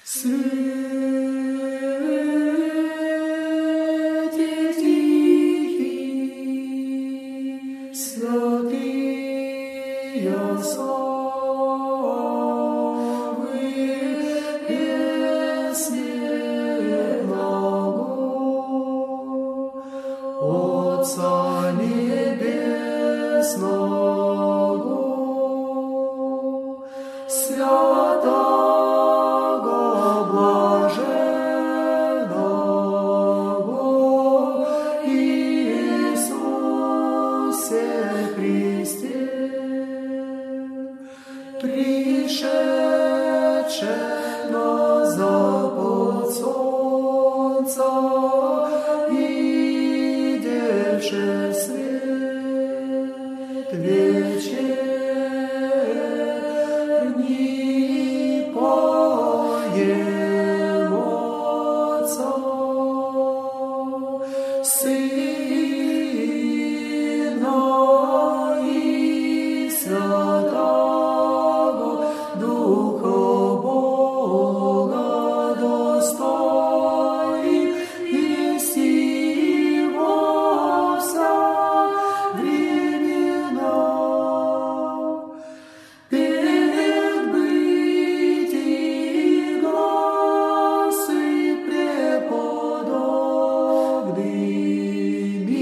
Свете тихий, святые славы, песни глагол Отца Небесного, святого блаженного Иисусе Христе, пришедше на запад солнца, видевши свет вечерний, поем Отца, Сына и Святого Духа Бога достоин, и сего вся времена. Перед бытием гласы преподобными,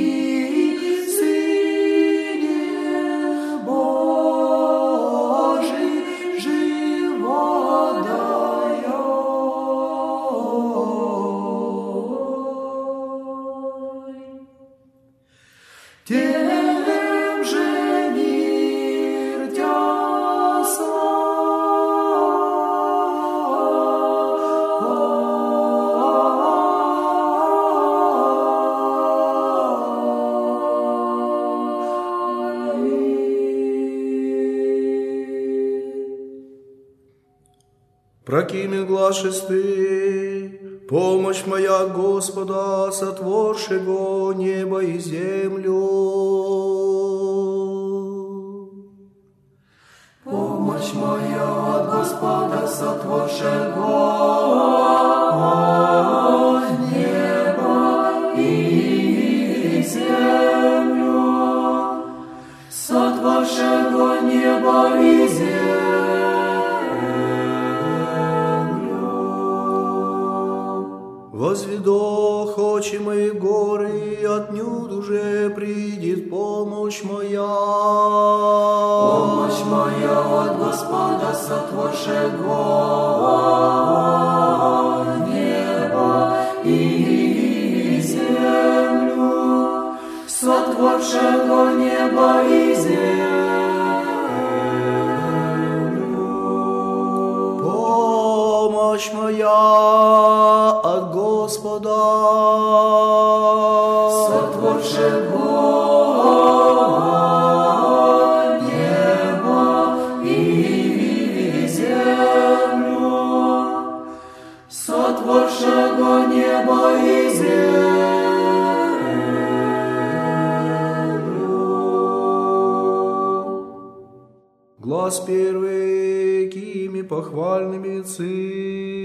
Сыне Божий живот даёт. Тем же мир тя Прокими глаз шестый, помощь моя Господа, сотворшего небо и землю. Помощь моя от Господа, сотворшего небо и землю, сотворшего небо и землю. Возведох очи мои в горы, и отнюдь уже придет помощь моя. Помощь моя от Господа, сотворшего небо и землю, сотворшего небо и землю. Помощь моя от Господа, сотворшего небо и землю, сотворшего небо и землю. глаз первый, кими похвальными ци.